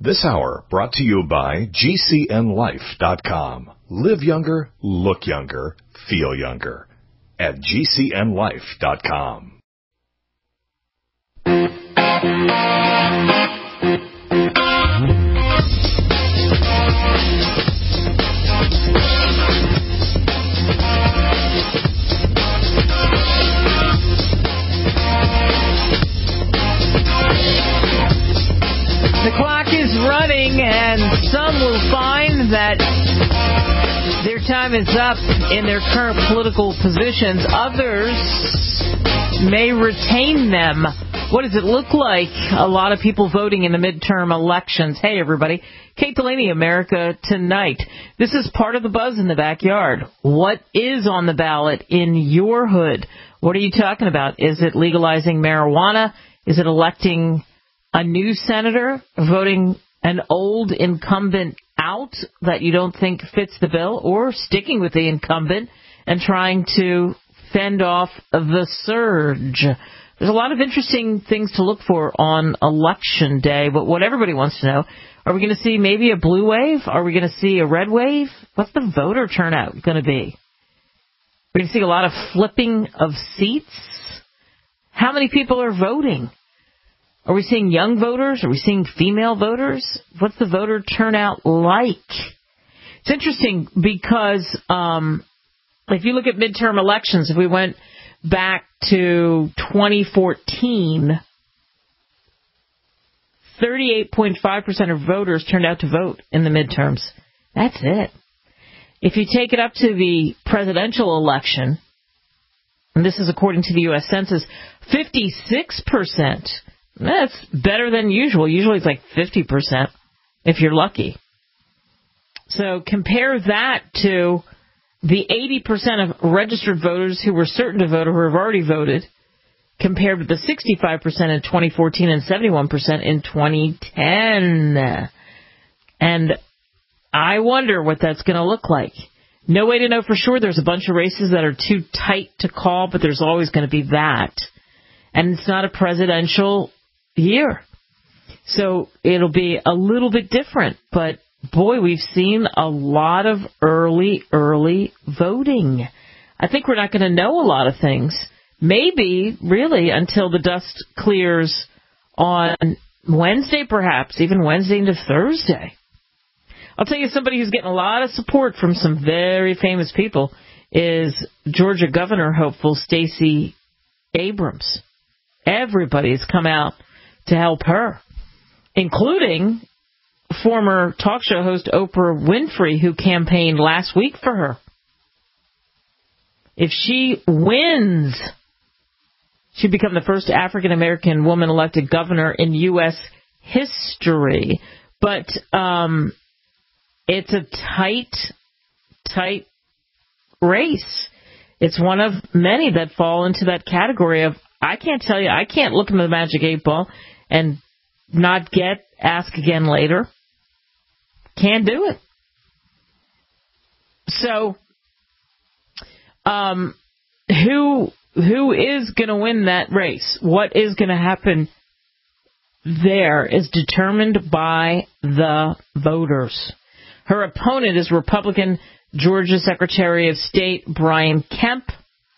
This hour brought to you by GCNLife.com. Live younger, look younger, feel younger. At GCNLife.com. The clock is running, and some will find that their time is up in their current political positions. Others may retain them. What does it look like? A lot of people voting in the midterm elections. Hey, everybody. Kate Delaney, America Tonight. This is part of the buzz in the backyard. What is on the ballot in your hood? What are you talking about? Is it legalizing marijuana? Is it electing a new senator, voting an old incumbent out that you don't think fits the bill, or sticking with the incumbent and trying to fend off the surge? There's a lot of interesting things to look for on Election Day, but what everybody wants to know, are we going to see maybe a blue wave? Are we going to see a red wave? What's the voter turnout going to be? We're going to see a lot of flipping of seats. How many people are voting? Are we seeing young voters? Are we seeing female voters? What's the voter turnout like? It's interesting because if you look at midterm elections, if we went back to 2014, 38.5% of voters turned out to vote in the midterms. That's it. If you take it up to the presidential election, and this is according to the U.S. Census, 56%. That's better than usual. Usually it's like 50% if you're lucky. So compare that to the 80% of registered voters who were certain to vote or who have already voted, compared with the 65% in 2014 and 71% in 2010. And I wonder what that's going to look like. No way to know for sure. There's a bunch of races that are too tight to call, but there's always going to be that. And it's not a presidential year. So it'll be a little bit different. But, boy, we've seen a lot of early voting. I think we're not going to know a lot of things. Maybe, really, until the dust clears on Wednesday, perhaps, even Wednesday into Thursday. I'll tell you, somebody who's getting a lot of support from some very famous people is Georgia governor hopeful Stacey Abrams. Everybody's come out to help her, including former talk show host Oprah Winfrey, who campaigned last week for her. If she wins, she'd become the first African-American woman elected governor in U.S. history. But it's a tight race. It's one of many that fall into that category of, I can't tell you, I can't look in the magic 8 ball and not get ask again later. Can't do it. So, who is going to win that race? What is going to happen there is determined by the voters. Her opponent is Republican Georgia Secretary of State Brian Kemp,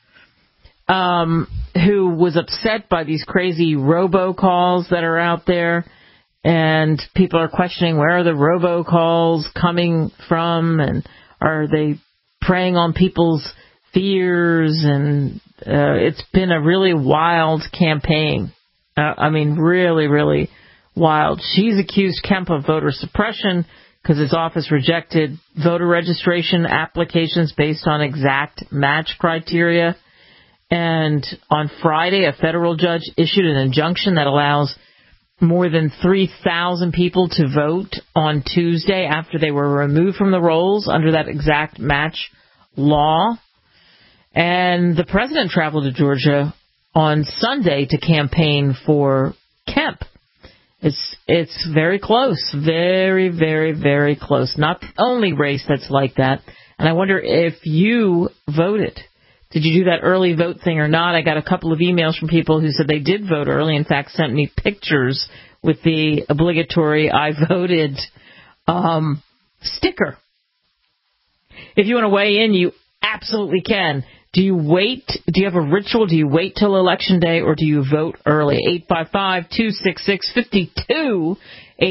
who was upset by these crazy robocalls that are out there. And people are questioning, where are the robocalls coming from? And are they preying on people's fears? And it's been a really wild campaign. Really wild. She's accused Kemp of voter suppression because his office rejected voter registration applications based on exact match criteria. And on Friday, a federal judge issued an injunction that allows more than 3,000 people to vote on Tuesday after they were removed from the rolls under that exact match law. And the president traveled to Georgia on Sunday to campaign for Kemp. It's very close, very, very, very close. Not the only race that's like that. And I wonder if you voted. Did you do that early vote thing or not? I got a couple of emails from people who said they did vote early. In fact, sent me pictures with the obligatory I voted sticker. If you want to weigh in, you absolutely can. Do you wait? Do you have a ritual? Do you wait till Election Day, or do you vote early? 855-266-5283,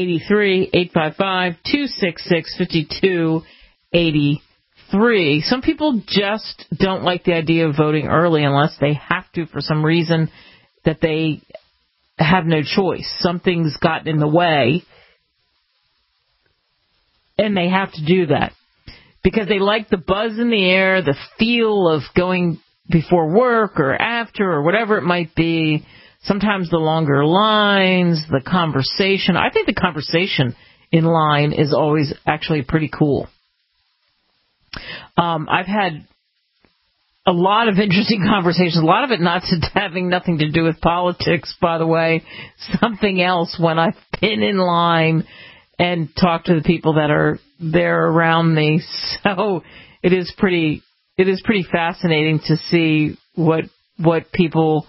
855-266-5283. Some people just don't like the idea of voting early unless they have to for some reason that they have no choice. Something's gotten in the way, and they have to do that. Because they like the buzz in the air, the feel of going before work or after or whatever it might be. Sometimes the longer lines, the conversation. I think the conversation in line is always actually pretty cool. I've had a lot of interesting conversations, a lot of it not having nothing to do with politics, by the way. Something else when I've been in line and talked to the people that are there around me. So it is pretty fascinating to see what people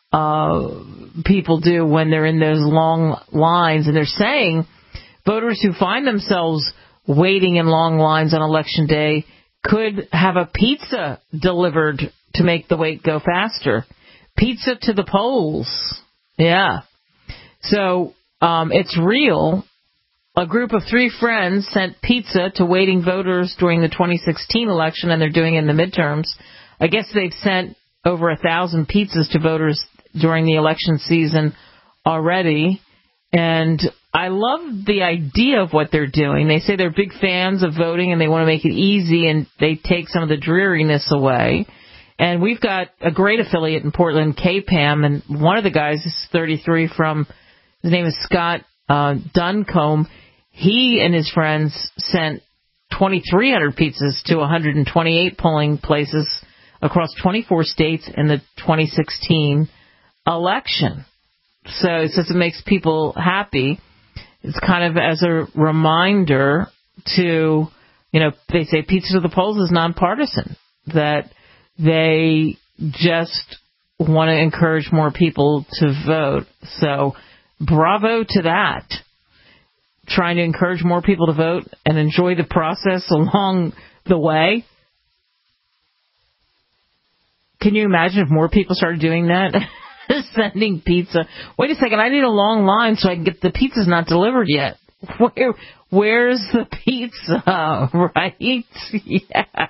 do when they're in those long lines. And they're saying voters who find themselves waiting in long lines on Election Day could have a pizza delivered to make the wait go faster. Pizza to the polls. Yeah. So it's real. A group of 3 friends sent pizza to waiting voters during the 2016 election, and they're doing it in the midterms. I guess they've sent over 1,000 pizzas to voters during the election season already. And I love the idea of what they're doing. They say they're big fans of voting, and they want to make it easy, and they take some of the dreariness away. And we've got a great affiliate in Portland, KPAM, and one of the guys is 33 his name is Scott Duncombe. He and his friends sent 2,300 pizzas to 128 polling places across 24 states in the 2016 election. So it says it makes people happy. It's kind of as a reminder to, they say pizza to the polls is nonpartisan, that they just want to encourage more people to vote. So bravo to that. Trying to encourage more people to vote and enjoy the process along the way. Can you imagine if more people started doing that? Sending pizza. Wait a second, I need a long line so I can get the pizza's not delivered yet. Where's the pizza? Right? Yeah.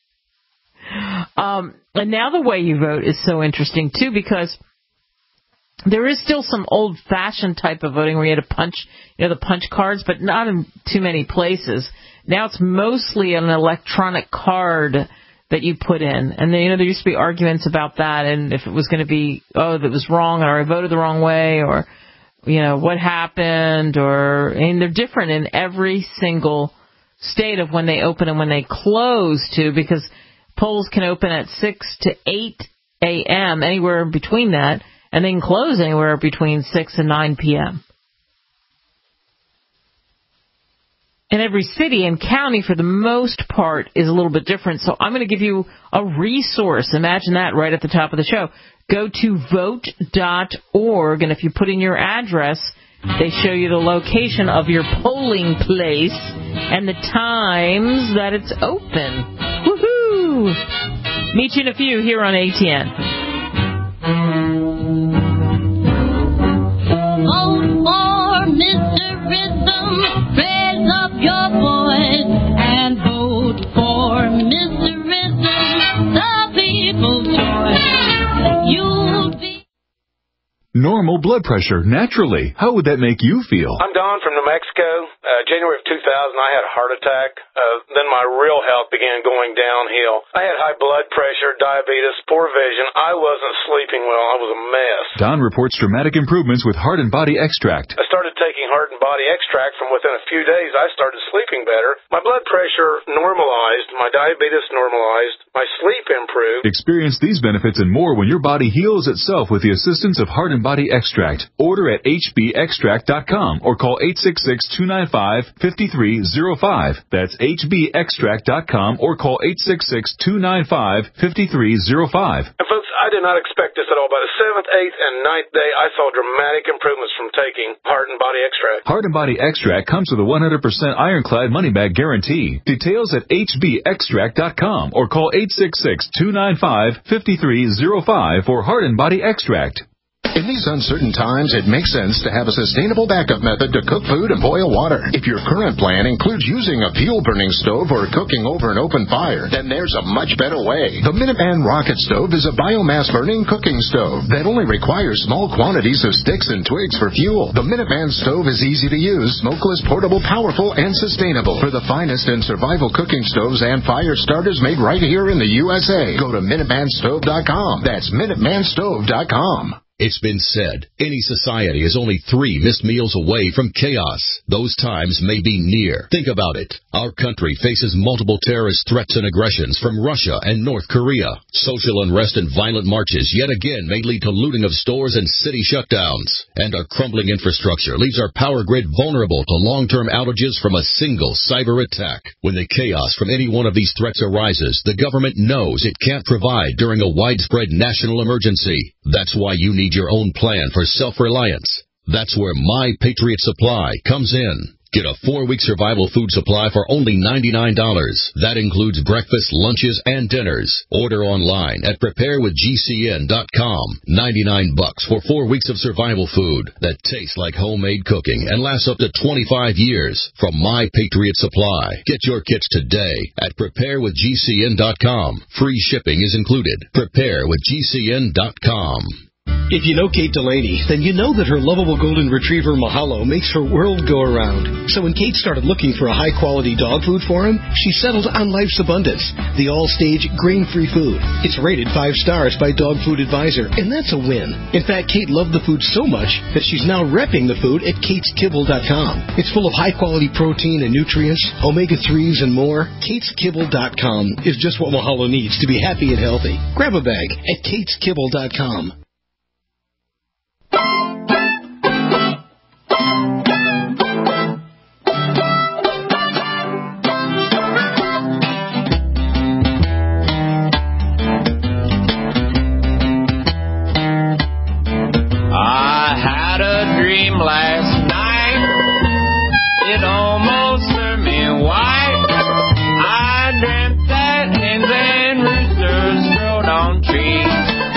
And now the way you vote is so interesting too, because there is still some old-fashioned type of voting where you had to punch, the punch cards, but not in too many places. Now it's mostly an electronic card that you put in. And then, there used to be arguments about that, and if it was going to be, that was wrong, or I voted the wrong way, or, what happened, and they're different in every single state of when they open and when they close, too, because polls can open at 6 to 8 a.m., anywhere between that, and they can close anywhere between 6 and 9 p.m. And every city and county, for the most part, is a little bit different. So I'm going to give you a resource. Imagine that right at the top of the show. Go to vote.org, and if you put in your address, they show you the location of your polling place and the times that it's open. Woohoo! Meet you in a few here on ATN. Vote for Mr. Rhythm, raise up your voice and vote for Mr. Rhythm, the people's choice. You'll be Normal blood pressure, naturally. How would that make you feel? I'm Don from New Mexico. January of 2000, I had a heart attack. Then my real health began going downhill. I had high blood pressure, diabetes, poor vision. I wasn't sleeping well. I was a mess. Don reports dramatic improvements with Heart and Body Extract. I started taking Heart and Body Extract. From within a few days, I started sleeping better. My blood pressure normalized. My diabetes normalized. My sleep improved. Experience these benefits and more when your body heals itself with the assistance of Heart and Body Extract. Order at hbextract.com or call 866-295-5305. That's hbextract.com or call 866-295-5305. And folks, I did not expect this at all. By the 7th, 8th, and 9th day, I saw dramatic improvements from taking Heart and Body Extract. Heart and Body Extract comes with a 100% ironclad money-back guarantee. Details at hbextract.com or call 866-295-5305 for Heart and Body Extract. In these uncertain times, it makes sense to have a sustainable backup method to cook food and boil water. If your current plan includes using a fuel-burning stove or cooking over an open fire, then there's a much better way. The Minuteman Rocket Stove is a biomass-burning cooking stove that only requires small quantities of sticks and twigs for fuel. The Minuteman Stove is easy to use, smokeless, portable, powerful, and sustainable. For the finest in survival cooking stoves and fire starters made right here in the USA, go to MinutemanStove.com. That's MinutemanStove.com. It's been said, any society is only 3 missed meals away from chaos. Those times may be near. Think about it. Our country faces multiple terrorist threats and aggressions from Russia and North Korea. Social unrest and violent marches yet again may lead to looting of stores and city shutdowns. And our crumbling infrastructure leaves our power grid vulnerable to long-term outages from a single cyber attack. When the chaos from any one of these threats arises, the government knows it can't provide during a widespread national emergency. That's why you need your own plan for self-reliance. That's where My Patriot Supply comes in. Get a 4-week survival food supply for only $99. That includes breakfast, lunches, and dinners. Order online at preparewithgcn.com. $99 for 4 weeks of survival food that tastes like homemade cooking and lasts up to 25 years from My Patriot Supply. Get your kits today at preparewithgcn.com. Free shipping is included. Preparewithgcn.com. If you know Kate Delaney, then you know that her lovable golden retriever Mahalo makes her world go around. So when Kate started looking for a high-quality dog food for him, she settled on Life's Abundance, the all-stage grain-free food. It's rated 5 stars by Dog Food Advisor, and that's a win. In fact, Kate loved the food so much that she's now repping the food at KatesKibble.com. It's full of high-quality protein and nutrients, omega-3s, and more. KatesKibble.com is just what Mahalo needs to be happy and healthy. Grab a bag at KatesKibble.com. Last night, it almost turned me white. I dreamt that hens and roosters rode on trees.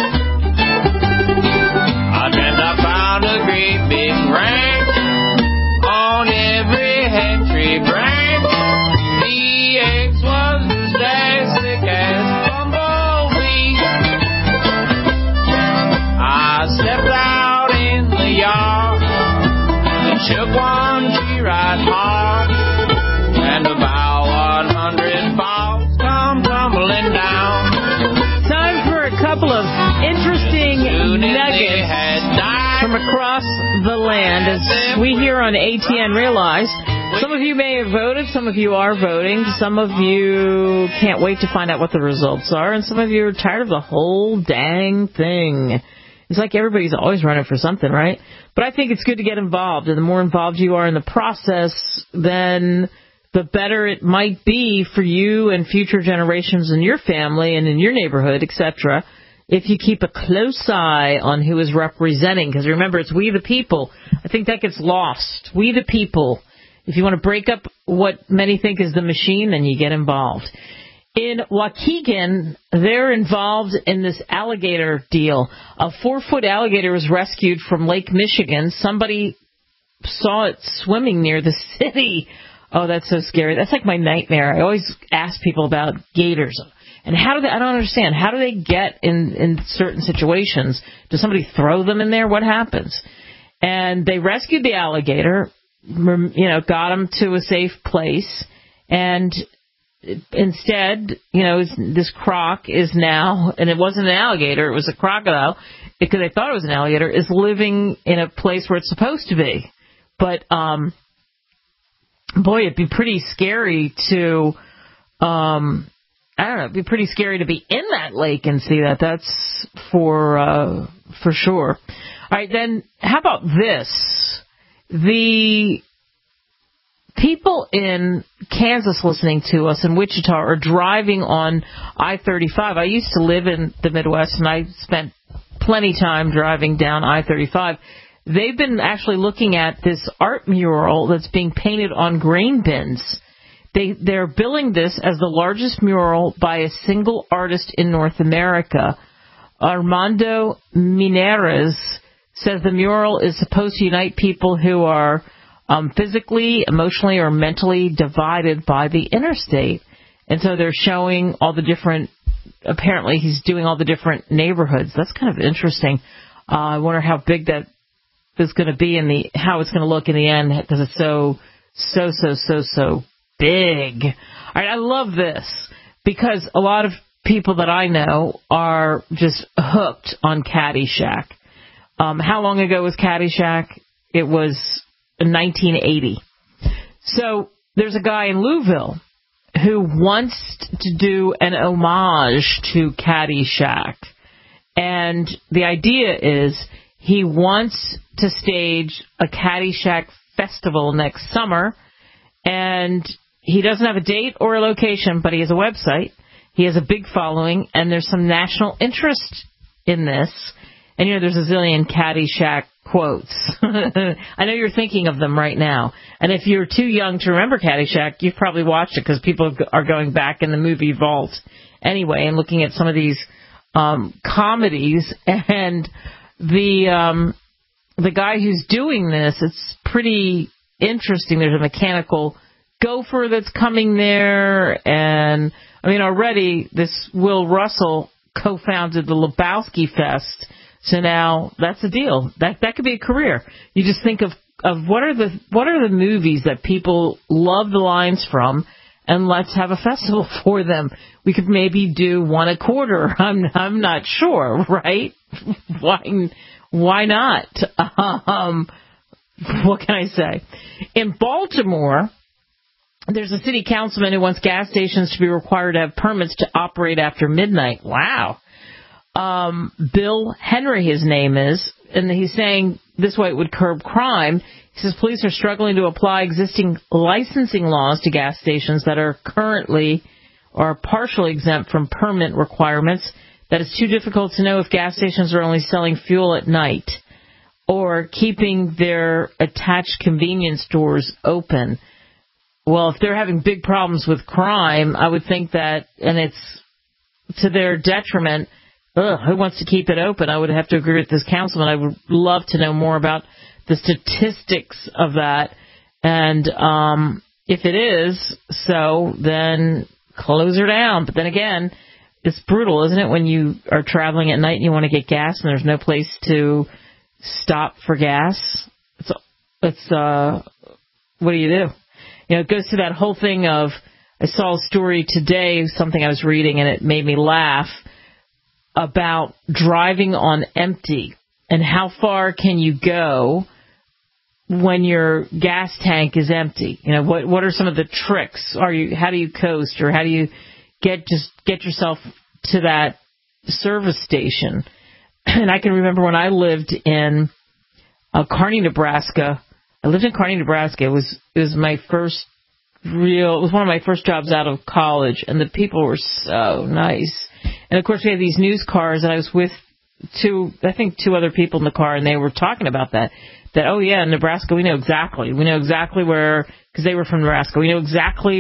I dreamt I found a great big ranch on every hen tree branch. The eggs was just as thick as bumblebees. I stepped out in the yard, shook one tree right hard, and about 100 boughs come tumbling down. Time for a couple of interesting nuggets from across the land. As we here on ATN realize, some of you may have voted, some of you are voting, some of you can't wait to find out what the results are, and some of you are tired of the whole dang thing. It's like everybody's always running for something, right? But I think it's good to get involved, and the more involved you are in the process, then the better it might be for you and future generations in your family and in your neighborhood, etc., if you keep a close eye on who is representing. Because remember, it's we the people. I think that gets lost. We the people. If you want to break up what many think is the machine, then you get involved. In Waukegan, they're involved in this alligator deal. A 4-foot alligator was rescued from Lake Michigan. Somebody saw it swimming near the city. Oh, that's so scary. That's like my nightmare. I always ask people about gators. And how do they, I don't understand, how do they get in certain situations? Does somebody throw them in there? What happens? And they rescued the alligator, got him to a safe place, and instead, this croc is now, and it wasn't an alligator, it was a crocodile, because they thought it was an alligator, is living in a place where it's supposed to be. But, boy, it'd be pretty scary to, it'd be pretty scary to be in that lake and see that. That's for sure. All right, then, how about this? The people in Kansas listening to us in Wichita are driving on I-35. I used to live in the Midwest, and I spent plenty time driving down I-35. They've been actually looking at this art mural that's being painted on grain bins. They're billing this as the largest mural by a single artist in North America. Armando Mineres says the mural is supposed to unite people who are physically, emotionally, or mentally divided by the interstate. And so they're showing all the different, apparently he's doing all the different neighborhoods. That's kind of interesting. I wonder how big that is going to be how it's going to look in the end, because it's so big. All right, I love this because a lot of people that I know are just hooked on Caddyshack. How long ago was Caddyshack? It was 1980. So there's a guy in Louisville who wants to do an homage to Caddyshack. And the idea is he wants to stage a Caddyshack festival next summer. And he doesn't have a date or a location, but he has a website. He has a big following, and there's some national interest in this. And, there's a zillion Caddyshack quotes. I know you're thinking of them right now. And if you're too young to remember Caddyshack, you've probably watched it because people are going back in the movie vault anyway and looking at some of these comedies. And the guy who's doing this, it's pretty interesting. There's a mechanical gopher that's coming there. And, already this Will Russell co-founded the Lebowski Fest. So now that's a deal. That could be a career. You just think of what are the movies that people love the lines from, and let's have a festival for them. We could maybe do one a quarter. I'm not sure, right? Why not? What can I say? In Baltimore, there's a city councilman who wants gas stations to be required to have permits to operate after midnight. Wow. Bill Henry, his name is, and he's saying this way it would curb crime. He says police are struggling to apply existing licensing laws to gas stations that are currently or partially exempt from permit requirements, that it's too difficult to know if gas stations are only selling fuel at night or keeping their attached convenience stores open. Well, if they're having big problems with crime, I would think that, and it's to their detriment, who wants to keep it open? I would have to agree with this councilman. I would love to know more about the statistics of that. And if it is so, then close her down. But then again, it's brutal, isn't it, when you are traveling at night and you want to get gas and there's no place to stop for gas? It's what do you do? It goes to that whole thing of, I saw a story today, something I was reading, and it made me laugh, about driving on empty and how far can you go when your gas tank is empty. What are some of the tricks? How do you coast, or how do you get yourself to that service station? And I can remember when I lived in Kearney, Nebraska. I lived in Kearney, Nebraska. It was my first it was one of my first jobs out of college, and the people were so nice. And of course, we had these news cars, and I was with two other people in the car, and they were talking about that, oh yeah, in Nebraska, we know exactly where, because they were from Nebraska, we know exactly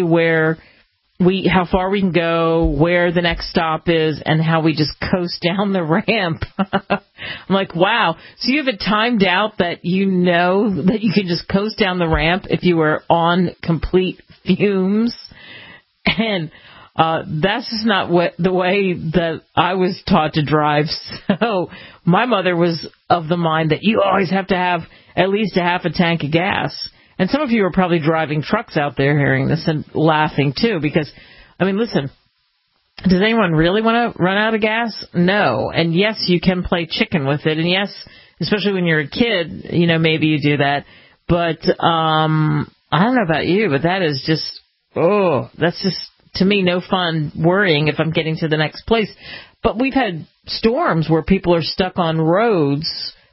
how far we can go, where the next stop is, and how we just coast down the ramp. I'm like, wow. So you have it timed out that you know that you can just coast down the ramp if you were on complete fumes. And that's just not the way that I was taught to drive. So my mother was of the mind that you always have to have at least a half a tank of gas. And some of you are probably driving trucks out there hearing this and laughing too, because, listen, does anyone really want to run out of gas? No. And yes, you can play chicken with it. And yes, especially when you're a kid, maybe you do that. But I don't know about you, but that is just, that's just, to me, no fun worrying if I'm getting to the next place. But we've had storms where people are stuck on roads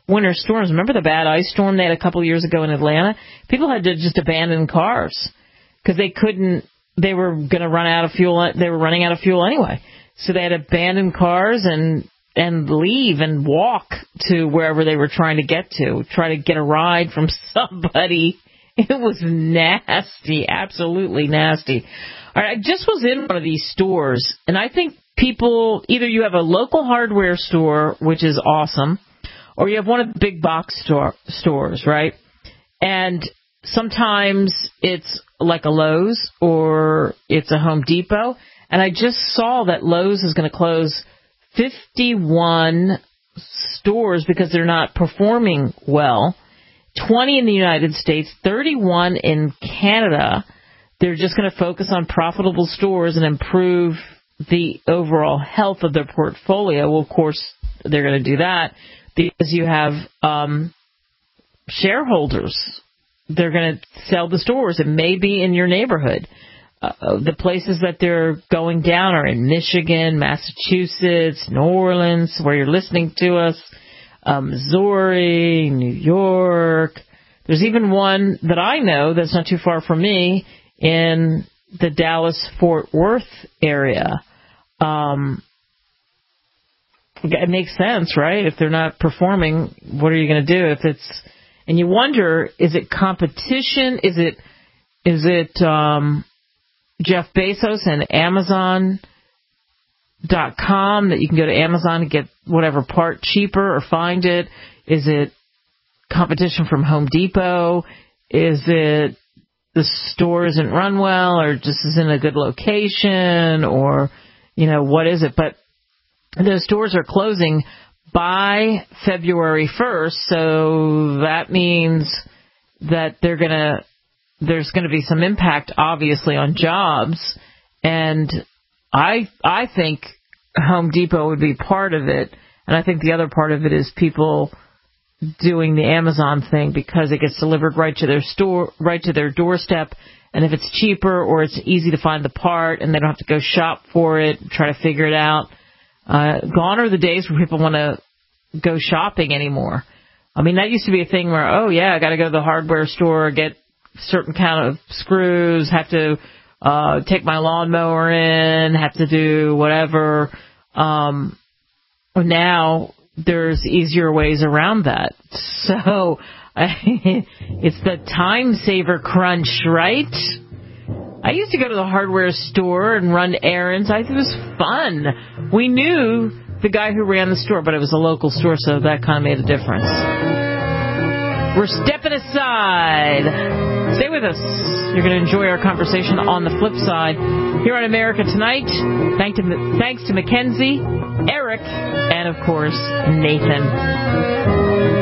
winter storms. Remember the bad ice storm they had a couple of years ago in Atlanta? People had to just abandon cars because they were going to run out of fuel. They were running out of fuel anyway. So they had to abandon cars and leave and walk to wherever they were trying to try to get a ride from somebody. It was nasty, absolutely nasty. All right, I just was in one of these stores, and I think people, either you have a local hardware store, which is awesome, or you have one of the big box stores, right? And sometimes it's like a Lowe's or it's a Home Depot. And I just saw that Lowe's is going to close 51 stores because they're not performing well. 20 in the United States, 31 in Canada. They're just going to focus on profitable stores and improve the overall health of their portfolio. Well, of course, they're going to do that because you have shareholders. They're going to sell the stores. It may be in your neighborhood. The places that they're going down are in Michigan, Massachusetts, New Orleans, where you're listening to us, Missouri, New York. There's even one that I know that's not too far from me in the Dallas-Fort Worth area. It makes sense, right? If they're not performing, what are you going to do? And you wonder, is it competition? Is it Jeff Bezos and Amazon.com that you can go to Amazon and get whatever part cheaper or find it? Is it competition from Home Depot? Is it the store isn't run well or just isn't a good location, or, what is it? But those stores are closing by February 1st, so that means that there's going to be some impact, obviously, on jobs, and I think Home Depot would be part of it, and I think the other part of it is people doing the Amazon thing because it gets delivered right to their store, right to their doorstep, and if it's cheaper or it's easy to find the part and they don't have to go shop for it, try to figure it out. Gone are the days where people want to go shopping anymore. I mean, that used to be a thing where, oh yeah, I got to go to the hardware store, get certain kind of screws, have to take my lawnmower in, have to do whatever. Now there's easier ways around that. So it's the time saver crunch, right? I used to go to the hardware store and run errands. I thought it was fun. We knew the guy who ran the store, but it was a local store, so that kind of made a difference. We're stepping aside. Stay with us. You're going to enjoy our conversation on the flip side here on America Tonight. Thanks to Mackenzie, Eric, and, of course, Nathan.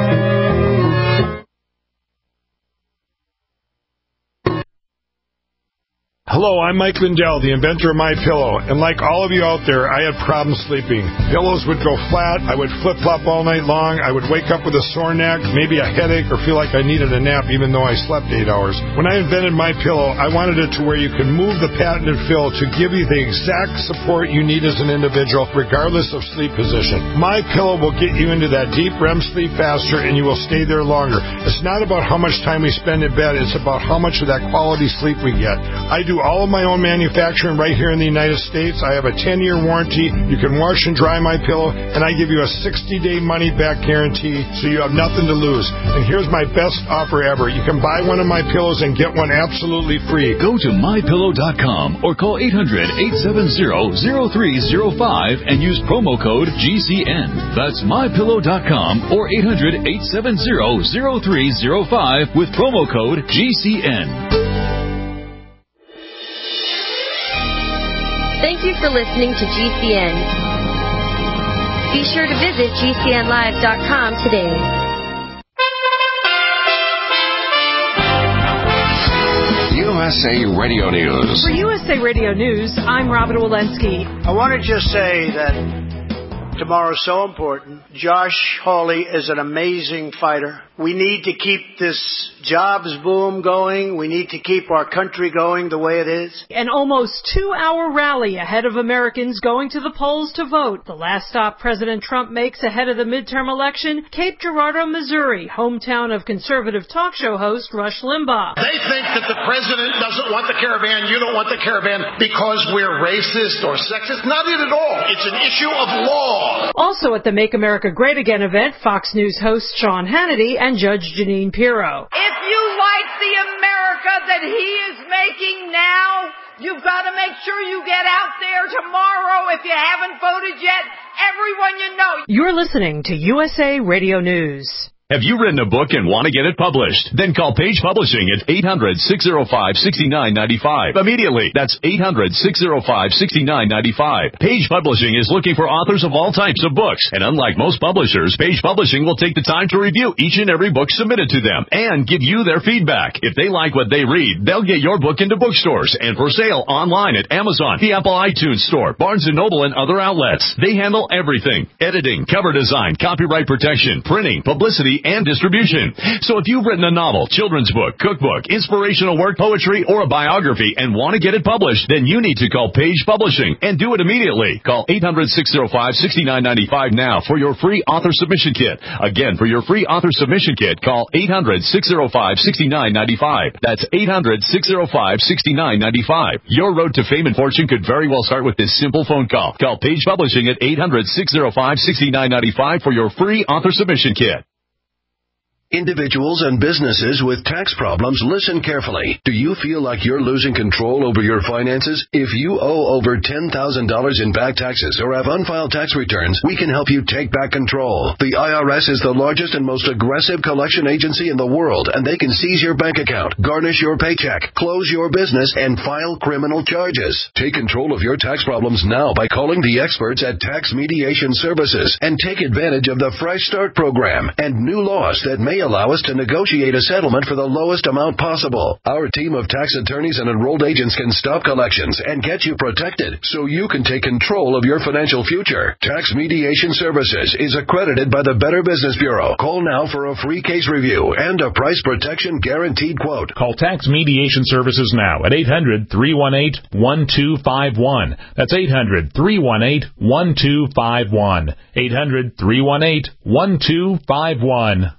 Hello, I'm Mike Lindell, the inventor of MyPillow, and like all of you out there, I had problems sleeping. Pillows would go flat, I would flip-flop all night long, I would wake up with a sore neck, maybe a headache, or feel like I needed a nap even though I slept 8 hours. When I invented MyPillow, I wanted it to where you can move the patented fill to give you the exact support you need as an individual, regardless of sleep position. MyPillow will get you into that deep REM sleep faster, and you will stay there longer. It's not about how much time we spend in bed, it's about how much of that quality sleep we get. I do all of my own manufacturing right here in the United States. I have a 10-year warranty. You can wash and dry MyPillow, and I give you a 60-day money-back guarantee, so you have nothing to lose. And here's my best offer ever. You can buy one of my pillows and get one absolutely free. Go to MyPillow.com or call 800-870-0305 and use promo code GCN. That's MyPillow.com or 800-870-0305 with promo code GCN. Thank you for listening to GCN. Be sure to visit GCNlive.com today. USA Radio News. For USA Radio News, I'm Robin Walensky. I want to just say that tomorrow's so important. Josh Hawley is an amazing fighter. We need to keep this jobs boom going. We need to keep our country going the way it is. An almost 2-hour rally ahead of Americans going to the polls to vote. The last stop President Trump makes ahead of the midterm election, Cape Girardeau, Missouri, hometown of conservative talk show host Rush Limbaugh. They think that the president doesn't want the caravan, you don't want the caravan because we're racist or sexist. Not it at all. It's an issue of law. Also at the Make America Great Again event, Fox News host Sean Hannity and Judge Jeanine Pirro. If you like the America that he is making now, you've got to make sure you get out there tomorrow. If you haven't voted yet, everyone you know. You're listening to USA Radio News. Have you written a book and want to get it published? Then call Page Publishing at 800-605-6995. Immediately. That's 800-605-6995. Page Publishing is looking for authors of all types of books. And unlike most publishers, Page Publishing will take the time to review each and every book submitted to them and give you their feedback. If they like what they read, they'll get your book into bookstores and for sale online at Amazon, the Apple iTunes Store, Barnes & Noble, and other outlets. They handle everything: editing, cover design, copyright protection, printing, publicity, and distribution. So if you've written a novel, children's book, cookbook, inspirational work, poetry, or a biography and want to get it published, then you need to call Page Publishing and do it immediately. Call 800-605-6995 now for your free author submission kit. Again, for your free author submission kit, call 800-605-6995. That's 800-605-6995. Your road to fame and fortune could very well start with this simple phone call. Call Page Publishing at 800-605-6995 for your free author submission kit. Individuals and businesses with tax problems, listen carefully. Do you feel like you're losing control over your finances? If you owe over $10,000 in back taxes or have unfiled tax returns, we can help you take back control. The IRS is the largest and most aggressive collection agency in the world, and they can seize your bank account, garnish your paycheck, close your business, and file criminal charges. Take control of your tax problems now by calling the experts at Tax Mediation Services and take advantage of the Fresh Start program and new laws that may allow us to negotiate a settlement for the lowest amount possible. Our team of tax attorneys and enrolled agents can stop collections and get you protected so you can take control of your financial future. Tax Mediation Services is accredited by the Better Business Bureau. Call now for a free case review and a price protection guaranteed quote. Call Tax Mediation Services now at 800-318-1251. That's 800-318-1251. 800-318-1251.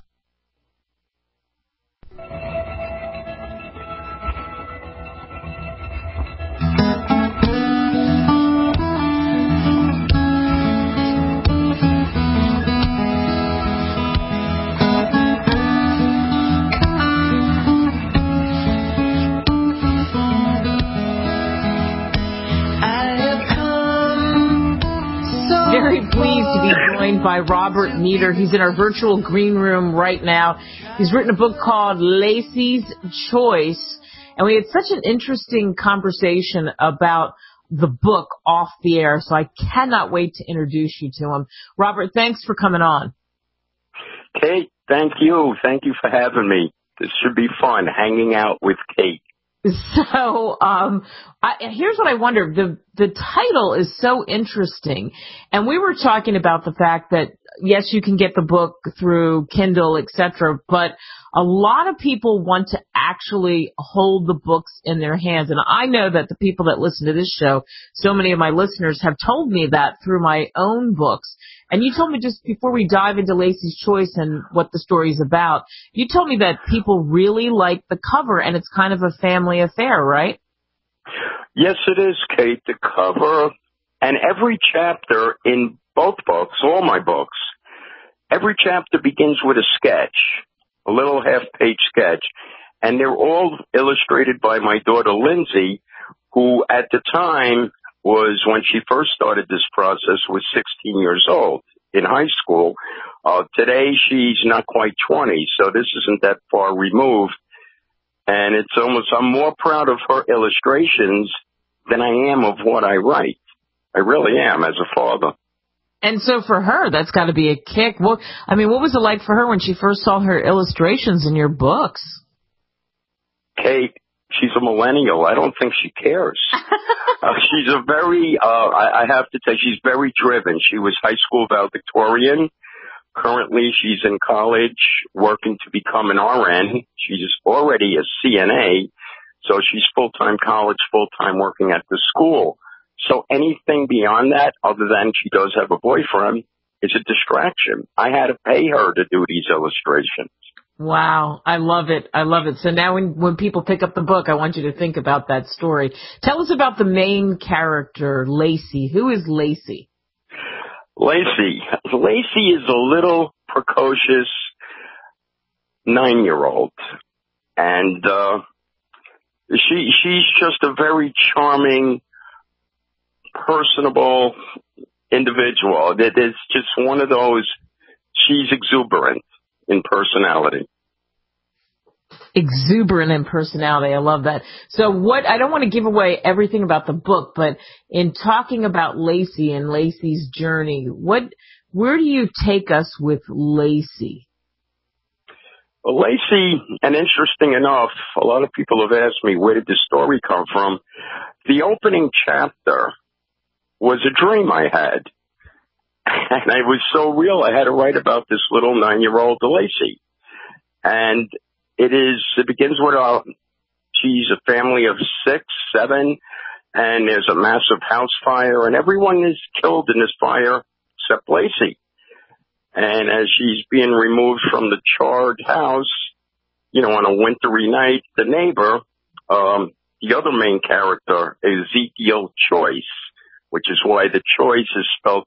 Very pleased to be joined by Robert Nieder. He's in our virtual green room right now. He's written a book called Lacey's Choice, and we had such an interesting conversation about the book off the air, so I cannot wait to introduce you to him. Robert, thanks for coming on. Kate, thank you. Thank you for having me. This should be fun, hanging out with Kate. So, here's what I wonder. The title is so interesting. And we were talking about the fact that, yes, you can get the book through Kindle, etc., but a lot of people want to actually hold the books in their hands. And I know that the people that listen to this show, so many of my listeners have told me that through my own books. And you told me just before we dive into Lacey's Choice and what the story is about, you told me that people really like the cover and it's kind of a family affair, right? Yes, it is, Kate. The cover and every chapter in both books, all my books, every chapter begins with a sketch, a little half-page sketch, and they're all illustrated by my daughter, Lindsay, who at the time was, when she first started this process, was 16 years old in high school. Today, she's not quite 20, so this isn't that far removed. And it's almost, I'm more proud of her illustrations than I am of what I write. I really am, as a father. And so for her, that's got to be a kick. Well, I mean, what was it like for her when she first saw her illustrations in your books? Kate, she's a millennial. I don't think she cares. She's a very, I have to say, she's very driven. She was high school valedictorian. Currently, she's in college working to become an RN. She's already a CNA, so she's full-time college, full-time working at the school. So anything beyond that, other than she does have a boyfriend, is a distraction. I had to pay her to do these illustrations. Wow, I love it. I love it. So now when people pick up the book, I want you to think about that story. Tell us about the main character, Lacey. Who is Lacey? Lacey is a little precocious 9-year-old. And she's just a very charming, personable individual. It's just one of those, she's exuberant in personality. Exuberant in personality. I love that. So I don't want to give away everything about the book, but in talking about Lacey and Lacey's journey, where do you take us with Lacey? Well, Lacey, and interesting enough, a lot of people have asked me, where did this story come from? The opening chapter was a dream I had. And it was so real, I had to write about this little 9-year-old Lacey. And it begins with she's a family of 6, 7, and there's a massive house fire, and everyone is killed in this fire except Lacey. And as she's being removed from the charred house, on a wintry night, the neighbor, the other main character, Ezekiel Choice, which is why the Choice is spelled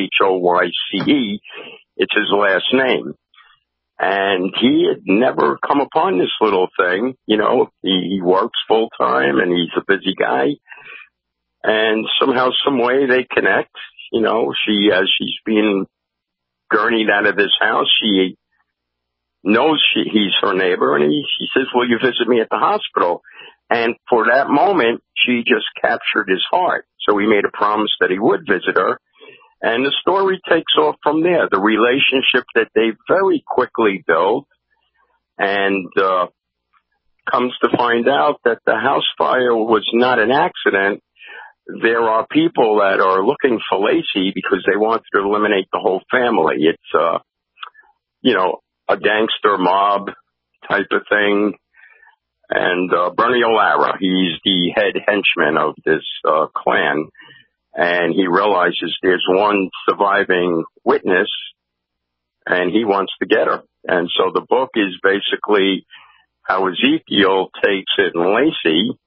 Choyce. It's his last name. And he had never come upon this little thing. He works full time and he's a busy guy. And somehow, some way they connect. As she's being gurneyed out of this house, she knows he's her neighbor, and she says, "Will you visit me at the hospital?" And for that moment, she just captured his heart. So he made a promise that he would visit her. And the story takes off from there, the relationship that they very quickly built, and comes to find out that the house fire was not an accident. There are people that are looking for Lacey because they want to eliminate the whole family. It's, a gangster mob type of thing. And Bernie O'Lara, he's the head henchman of this clan. And he realizes there's one surviving witness, and he wants to get her. And so the book is basically how Ezekiel takes it in Lacey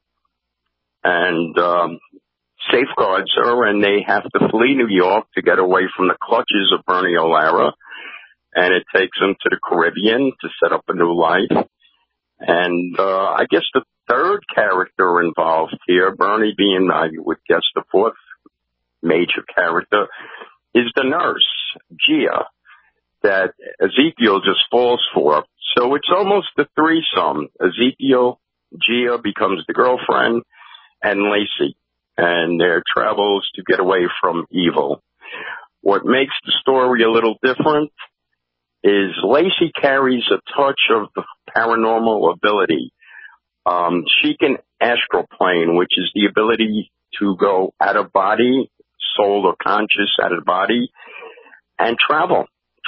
and safeguards her, and they have to flee New York to get away from the clutches of Bernie O'Lara. And it takes them to the Caribbean to set up a new life. And I guess the third character involved here, Bernie being, I would guess, the fourth major character, is the nurse, Gia, that Ezekiel just falls for. So it's almost a threesome. Ezekiel, Gia becomes the girlfriend, and Lacey, and their travels to get away from evil. What makes the story a little different is Lacey carries a touch of the paranormal ability. She can astral plane, which is the ability to go out of body, soul or conscious out of body, and travel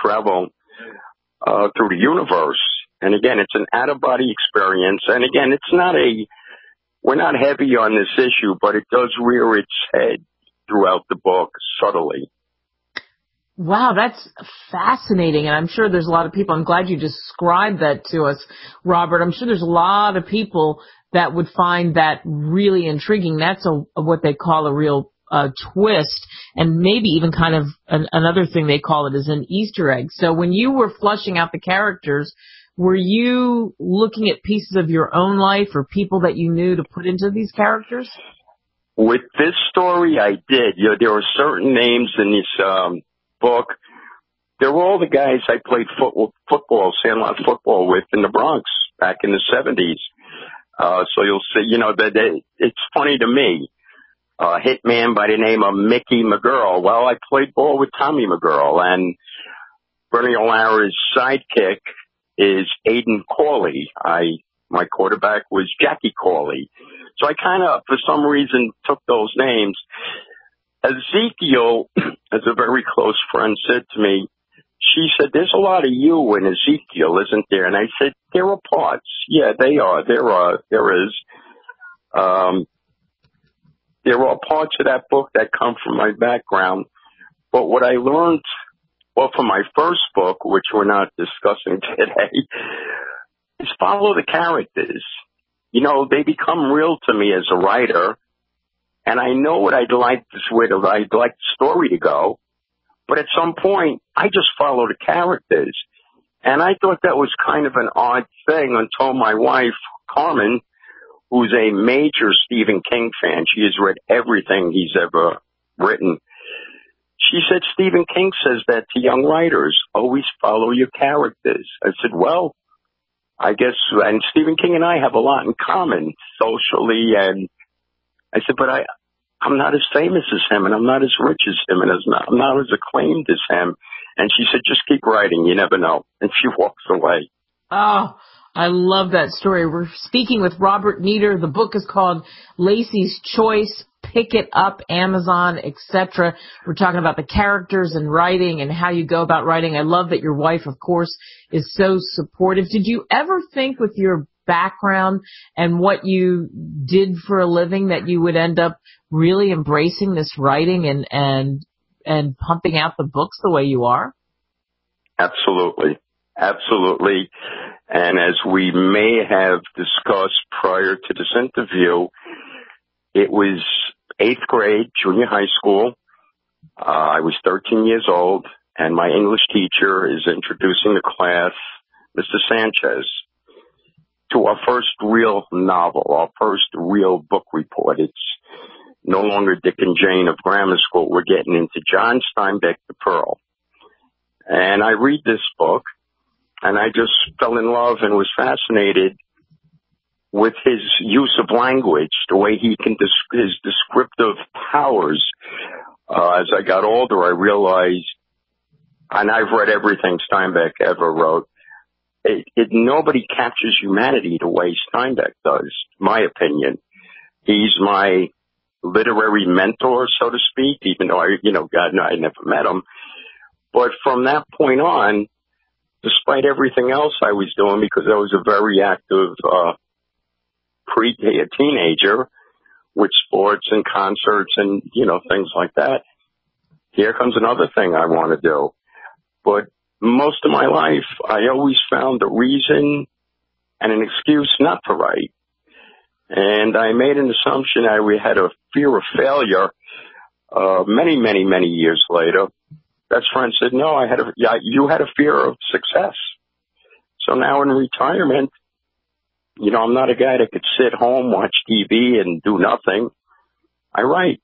through the universe. And again, it's an out of body experience. And again, we're not heavy on this issue, but it does rear its head throughout the book subtly. Wow, that's fascinating. And I'm sure there's a lot of people, I'm glad you described that to us, Robert. I'm sure there's a lot of people that would find that really intriguing. That's what they call a real twist, and maybe even kind of another thing they call it is an Easter egg. So when you were fleshing out the characters, were you looking at pieces of your own life or people that you knew to put into these characters? With this story, I did. There are certain names in this book. They're all the guys I played football, Sandlot football with in the Bronx back in the 70s. So you'll see, it's funny to me. A hitman by the name of Mickey McGurl. Well, I played ball with Tommy McGurl, and Bernie O'Lara's sidekick is Aiden Corley. My quarterback was Jackie Corley. So I kind of, for some reason, took those names. Ezekiel, as a very close friend said to me, she said, there's a lot of you in Ezekiel, isn't there? And I said, there are parts. Yeah, they are. There is. There are parts of that book that come from my background. But what I learned, well, from my first book, which we're not discussing today, is follow the characters. You know, they become real to me as a writer, and I know what I'd like the story to go. But at some point, I just follow the characters. And I thought that was kind of an odd thing until my wife, Carmen, who's a major Stephen King fan, she has read everything he's ever written. She said, Stephen King says that to young writers, always follow your characters. I said, well, I guess, and Stephen King and I have a lot in common socially. And I said, but I'm not as famous as him, and I'm not as rich as him, and I'm not as acclaimed as him. And she said, just keep writing. You never know. And she walks away. Oh, I love that story. We're speaking with Robert Nieder. The book is called Lacey's Choice. Pick it up, Amazon, etc. We're talking about the characters and writing and how you go about writing. I love that your wife, of course, is so supportive. Did you ever think with your background and what you did for a living that you would end up really embracing this writing and pumping out the books the way you are? Absolutely. Absolutely. And as we may have discussed prior to this interview, it was 8th grade, junior high school. I was 13 years old, and my English teacher is introducing the class, Mr. Sanchez, to our first real novel, our first real book report. It's no longer Dick and Jane of grammar school. We're getting into John Steinbeck, The Pearl. And I read this book, and I just fell in love and was fascinated with his use of language, the way he can, his descriptive powers. As I got older, I realized, and I've read everything Steinbeck ever wrote, nobody captures humanity the way Steinbeck does, my opinion. He's my literary mentor, so to speak, even though I never met him. But from that point on, despite everything else I was doing, because I was a very active teenager with sports and concerts and, things like that, here comes another thing I want to do. But most of my life, I always found a reason and an excuse not to write. And I made an assumption we had a fear of failure. Many, many, many years later, best friend said, no, you had a fear of success. So now in retirement, I'm not a guy that could sit home, watch TV and do nothing. I write.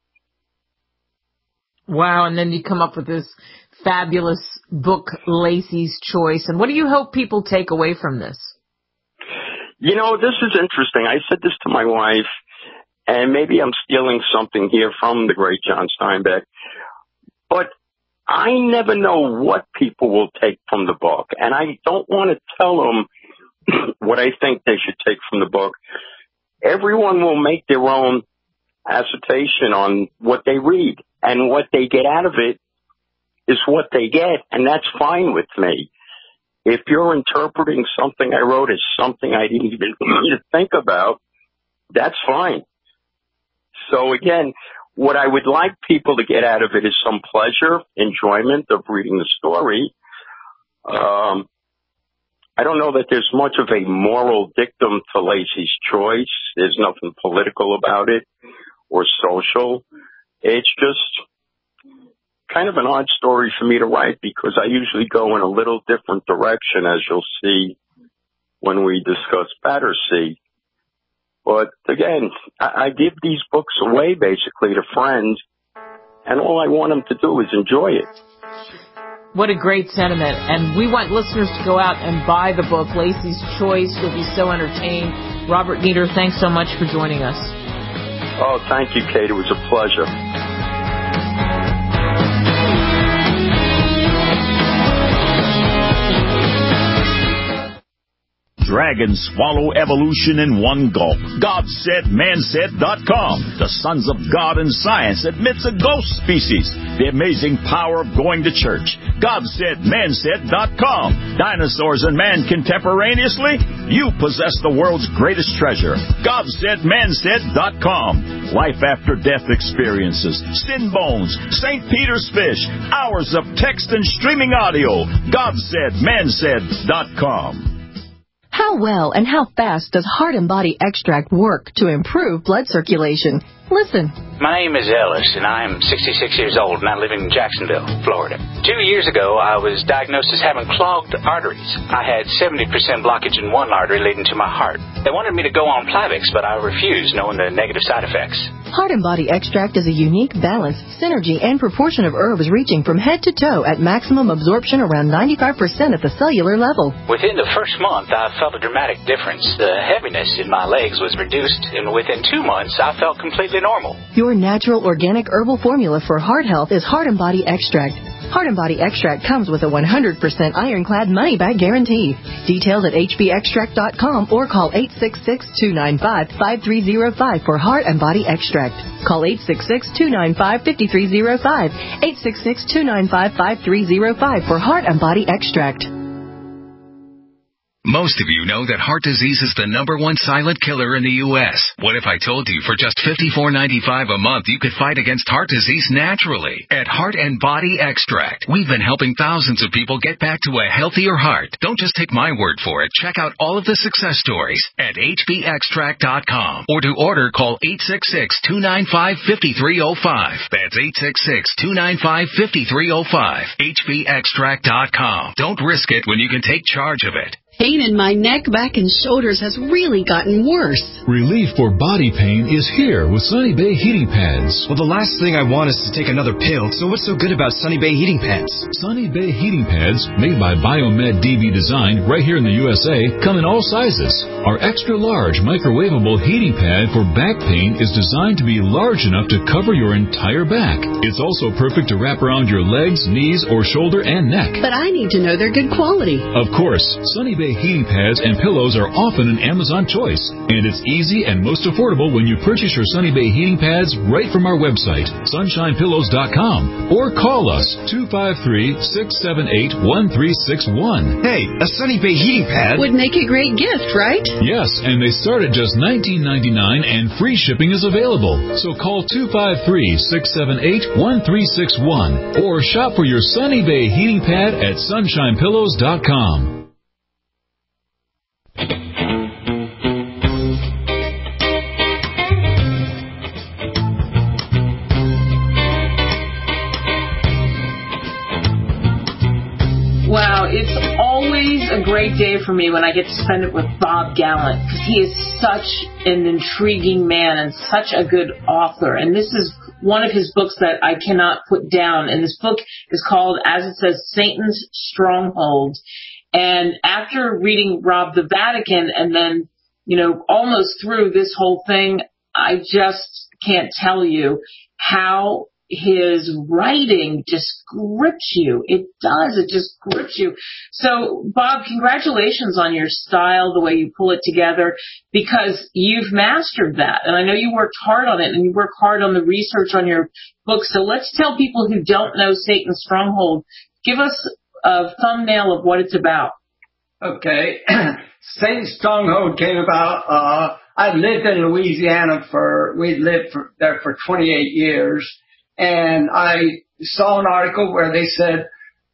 Wow. And then you come up with this fabulous book, Lacey's Choice. And what do you hope people take away from this? This is interesting. I said this to my wife, and maybe I'm stealing something here from the great John Steinbeck, but I never know what people will take from the book, and I don't want to tell them what I think they should take from the book. Everyone will make their own assertion on what they read, and what they get out of it is what they get, and that's fine with me. If you're interpreting something I wrote as something I didn't even need to think about, that's fine. So again, what I would like people to get out of it is some pleasure, enjoyment of reading the story. I don't know that there's much of a moral dictum to Lacey's Choice. There's nothing political about it or social. It's just kind of an odd story for me to write because I usually go in a little different direction, as you'll see when we discuss Battersea. But again, I give these books away basically to friends, and all I want them to do is enjoy it. What a great sentiment. And we want listeners to go out and buy the book, Lacey's Choice. You'll be so entertained. Robert Nieder, thanks so much for joining us. Oh, thank you, Kate. It was a pleasure. dragons swallow evolution in one gulp. GodSaidMansaid.com. The Sons of God in Science admits a ghost species. The amazing power of going to church. GodSaidMansaid.com. Dinosaurs and man contemporaneously? You possess the world's greatest treasure. GodSaidMansaid.com. Life after death experiences. Sin bones. St. Peter's fish. Hours of text and streaming audio. GodSaidMansaid.com. How well and how fast does Heart and Body Extract work to improve blood circulation? Listen. My name is Ellis, and I am 66 years old, and I live in Jacksonville, Florida. 2 years ago, I was diagnosed as having clogged arteries. I had 70% blockage in one artery leading to my heart. They wanted me to go on Plavix, but I refused, knowing the negative side effects. Heart and Body Extract is a unique balance, synergy, and proportion of herbs reaching from head to toe at maximum absorption around 95% at the cellular level. Within the first month, I felt a dramatic difference. The heaviness in my legs was reduced, and within 2 months, I felt completely normal. Your natural organic herbal formula for heart health is Heart and Body Extract. Heart and Body Extract comes with a 100% ironclad money-back guarantee. Details at hbextract.com or call 866-295-5305 for Heart and Body Extract. Call 866-295-5305, 866-295-5305 for Heart and Body Extract. Most of you know that heart disease is the #1 silent killer in the U.S. What if I told you for just $54.95 a month you could fight against heart disease naturally? At Heart and Body Extract, we've been helping thousands of people get back to a healthier heart. Don't just take my word for it. Check out all of the success stories at hbextract.com. Or to order, call 866-295-5305. That's 866-295-5305. hbextract.com. Don't risk it when you can take charge of it. Pain in my neck, back, and shoulders has really gotten worse. Relief for body pain is here with Sunny Bay Heating Pads. Well, the last thing I want is to take another pill, so what's so good about Sunny Bay Heating Pads? Sunny Bay Heating Pads, made by Biomed DB Design right here in the USA, come in all sizes. Our extra large microwavable heating pad for back pain is designed to be large enough to cover your entire back. It's also perfect to wrap around your legs, knees, or shoulder and neck. But I need to know they're good quality. Of course, Sunny Bay heating pads and pillows are often an Amazon choice, and it's easy and most affordable when you purchase your Sunny Bay heating pads right from our website, sunshinepillows.com, or call us 253-678-1361. Hey, a Sunny Bay heating pad would make a great gift, right? Yes, and they start at just $19.99 and free shipping is available. So call 253-678-1361 or shop for your Sunny Bay heating pad at sunshinepillows.com. Wow, it's always a great day for me when I get to spend it with Bob Gallant, because he is such an intriguing man and such a good author. And this is one of his books that I cannot put down. And this book is called, as it says, Satan's Stronghold. And after reading Rob the Vatican and then, almost through this whole thing, I just can't tell you how his writing just grips you. It does. It just grips you. So, Bob, congratulations on your style, the way you pull it together, because you've mastered that. And I know you worked hard on it, and you work hard on the research on your book. So let's tell people who don't know Satan's Stronghold. Give us a thumbnail of what it's about. Okay. Satan's Stronghold came about, I lived in Louisiana we lived there for 28 years, and I saw an article where they said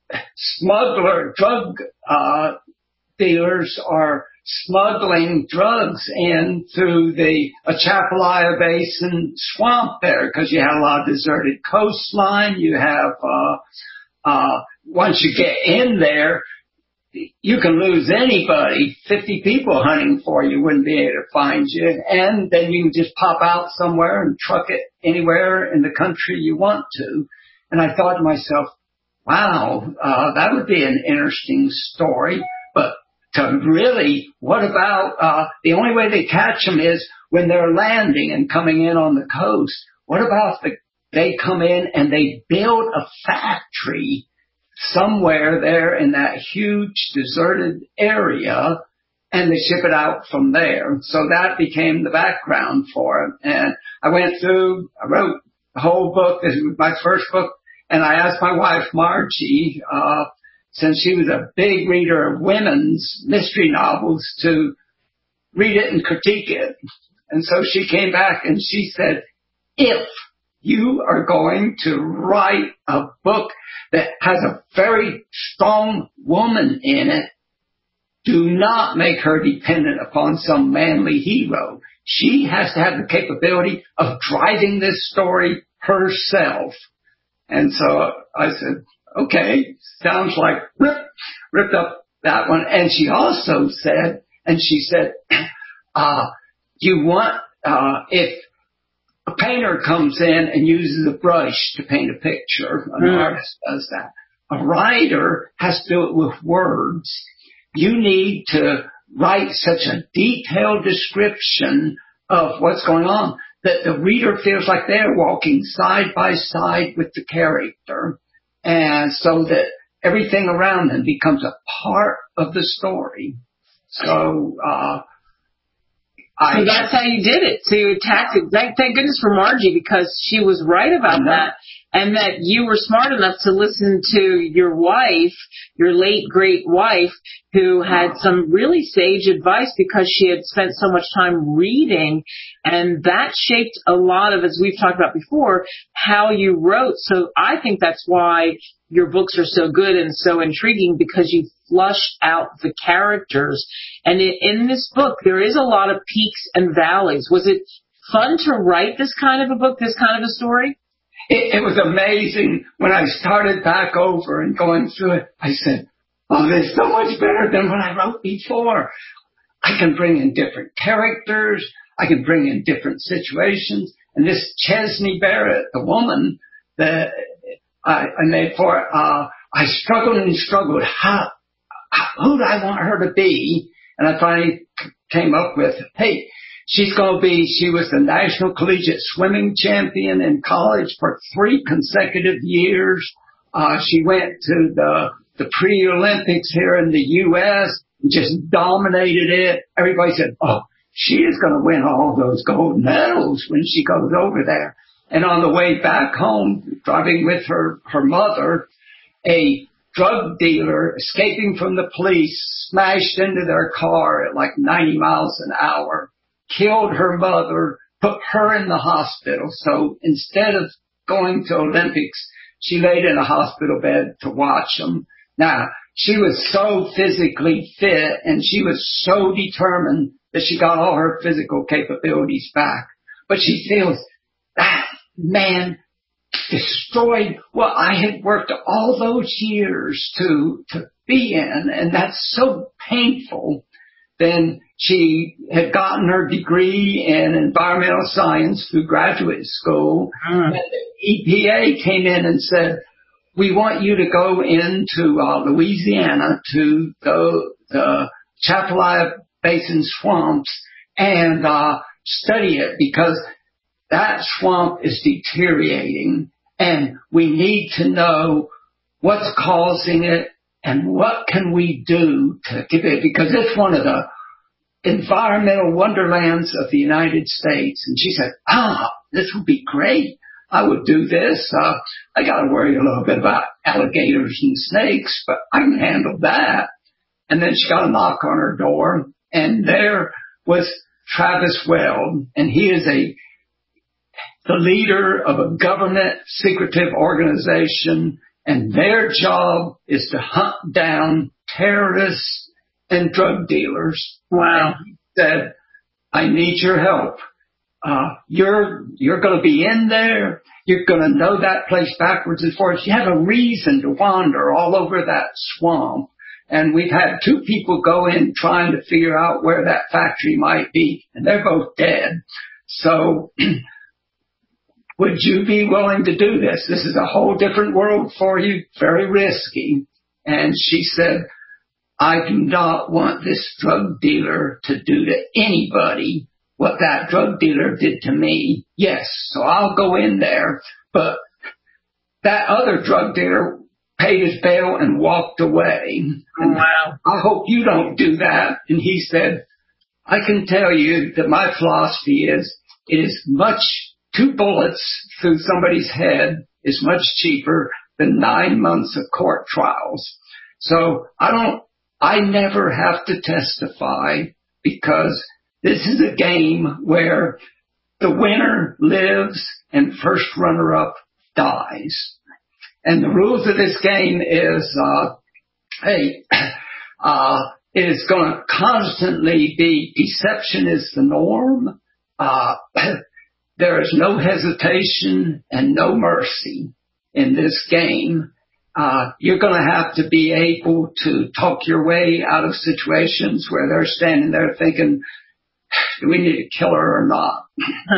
drug dealers are smuggling drugs in through the Atchafalaya Basin swamp there, because you have a lot of deserted coastline. You have, once you get in there, you can lose anybody. 50 people hunting for you wouldn't be able to find you. And then you can just pop out somewhere and truck it anywhere in the country you want to. And I thought to myself, wow, that would be an interesting story. But to really, what about, the only way they catch them is when they're landing and coming in on the coast. What about they come in and they build a factory somewhere there in that huge deserted area, and they ship it out from there. So that became the background for it. And I went through, I wrote the whole book. This was my first book. And I asked my wife, Margie, since she was a big reader of women's mystery novels, to read it and critique it. And so she came back and she said, if you are going to write a book that has a very strong woman in it, do not make her dependent upon some manly hero. She has to have the capability of driving this story herself. And so I said, okay, sounds like ripped up that one. And she also said, you want, if a painter comes in and uses a brush to paint a picture, an artist does that. A writer has to do it with words. You need to write such a detailed description of what's going on that the reader feels like they're walking side by side with the character, and so that everything around them becomes a part of the story. So, so that's how you did it. So you attacked it. Thank goodness for Margie, because she was right about that, and that you were smart enough to listen to your wife, your late great wife, who had some really sage advice because she had spent so much time reading, and that shaped a lot of, as we've talked about before, how you wrote. So I think that's why your books are so good and so intriguing, because you flush out the characters. And in this book, there is a lot of peaks and valleys. Was it fun to write this kind of a book, this kind of a story? It was amazing. When I started back over and going through it, I said, oh, this is so much better than what I wrote before. I can bring in different characters. I can bring in different situations. And this Chesney Barrett, the woman that I made for it, I struggled and struggled. Who do I want her to be? And I finally came up with, hey, she was the national collegiate swimming champion in college for 3 consecutive years. She went to the pre-Olympics here in the U.S. and just dominated it. Everybody said, oh, she is going to win all those gold medals when she goes over there. And on the way back home, driving with her mother, a drug dealer escaping from the police smashed into their car at like 90 miles an hour, killed her mother, put her in the hospital. So instead of going to Olympics, she laid in a hospital bed to watch them. Now, she was so physically fit and she was so determined that she got all her physical capabilities back. But she feels that man destroyed what I had worked all those years to be in, and that's so painful. Then she had gotten her degree in environmental science through graduate school. And the EPA came in and said, we want you to go into Louisiana to the Chapala Basin swamps and study it, because that swamp is deteriorating and we need to know what's causing it and what can we do to give it, because it's one of the environmental wonderlands of the United States. And she said, this would be great. I would do this. I got to worry a little bit about alligators and snakes, but I can handle that. And then she got a knock on her door, and there was Travis Weld, and he is the leader of a government secretive organization, and their job is to hunt down terrorists and drug dealers. Wow. And he said, I need your help. You're going to be in there. You're going to know that place backwards and forwards. You have a reason to wander all over that swamp. And we've had 2 people go in trying to figure out where that factory might be, and they're both dead. So would you be willing to do this? This is a whole different world for you, very risky. And she said, I do not want this drug dealer to do to anybody what that drug dealer did to me. Yes, so I'll go in there, but that other drug dealer paid his bail and walked away. And wow. I hope you don't do that. And he said, I can tell you that my philosophy is, it is much, 2 bullets through somebody's head is much cheaper than 9 months of court trials. So I never have to testify, because this is a game where the winner lives and first runner-up dies. And the rules of this game is, it is going to constantly be deception is the norm. There is no hesitation and no mercy in this game. You're going to have to be able to talk your way out of situations where they're standing there thinking, do we need to kill her or not?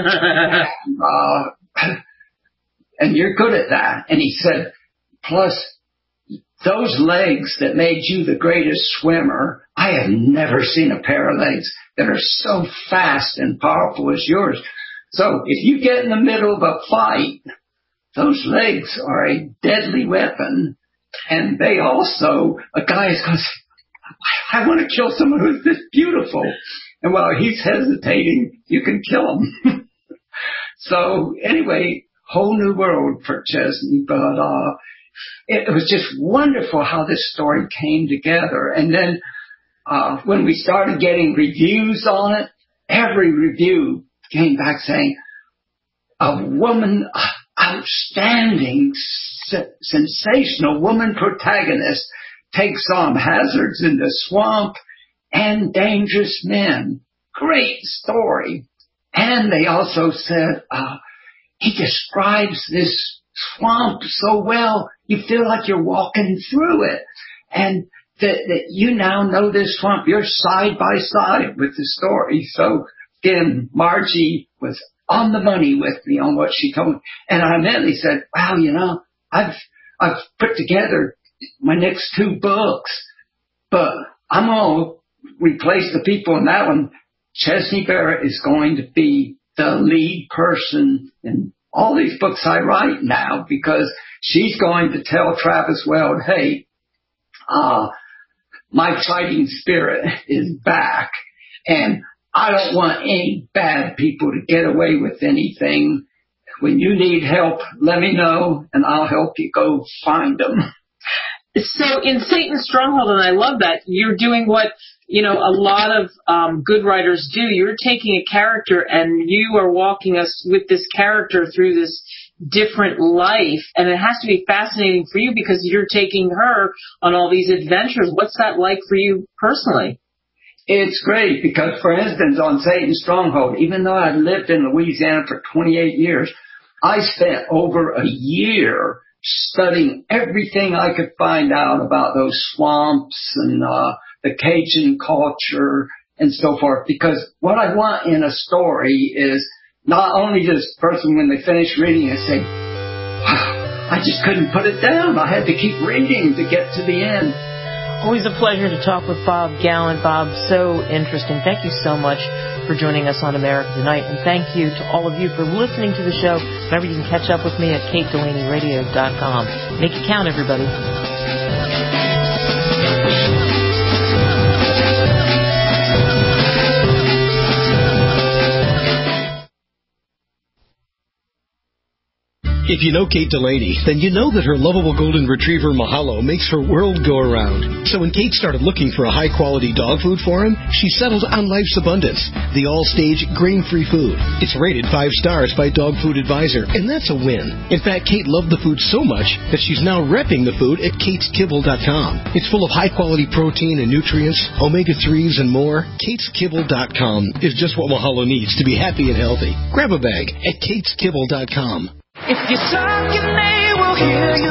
And you're good at that. And he said, plus, those legs that made you the greatest swimmer, I have never seen a pair of legs that are so fast and powerful as yours. So if you get in the middle of a fight, those legs are a deadly weapon. And they also, a guy is going to say, I want to kill someone who's this beautiful. And while he's hesitating, you can kill him. So anyway, whole new world for Chesney, but it was just wonderful how this story came together. And then when we started getting reviews on it, every review came back saying, a woman, outstanding, sensational woman protagonist takes on hazards in the swamp and dangerous men. Great story. And they also said, he describes this swamp so well, you feel like you're walking through it. And that you now know this swamp. You're side by side with the story. So again, Margie was on the money with me on what she told me. And I immediately said, wow, I've put together my next 2 books, but I'm going to replace the people in that one. Chesney Barrett is going to be the lead person in all these books I write now, because she's going to tell Travis Weld, hey, my fighting spirit is back, and I don't want any bad people to get away with anything. When you need help, let me know, and I'll help you go find them. So in Satan's Stronghold, and I love that, you're doing what, a lot of good writers do. You're taking a character and you are walking us with this character through this different life. And it has to be fascinating for you because you're taking her on all these adventures. What's that like for you personally? It's great because, for instance, on Satan's Stronghold, even though I lived in Louisiana for 28 years, I spent over a year studying everything I could find out about those swamps and the Cajun culture and so forth. Because what I want in a story is not only does the person, when they finish reading it, say, wow, I just couldn't put it down. I had to keep reading to get to the end. Always a pleasure to talk with Bob Gallant. Bob, so interesting. Thank you so much for joining us on America Tonight. And thank you to all of you for listening to the show. Remember, you can catch up with me at KateDelaneyRadio.com. Make it count, everybody. If you know Kate Delaney, then you know that her lovable golden retriever Mahalo makes her world go around. So when Kate started looking for a high-quality dog food for him, she settled on Life's Abundance, the all-stage grain-free food. It's rated 5 stars by Dog Food Advisor, and that's a win. In fact, Kate loved the food so much that she's now repping the food at KatesKibble.com. It's full of high-quality protein and nutrients, omega-3s, and more. KatesKibble.com is just what Mahalo needs to be happy and healthy. Grab a bag at KatesKibble.com. If you're talking, they will hear you.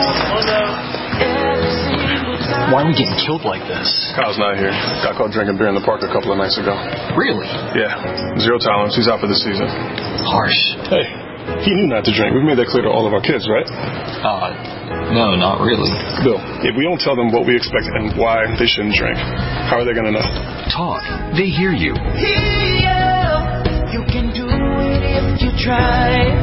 Why are we getting killed like this? Kyle's not here. Got caught drinking beer in the park a couple of nights ago. Really? Yeah. 0 tolerance. He's out for the season. Harsh. Hey, he knew not to drink. We've made that clear to all of our kids, right? No, not really. Bill, if we don't tell them what we expect and why they shouldn't drink, how are they going to know? Talk. They hear you. You can do it if you try.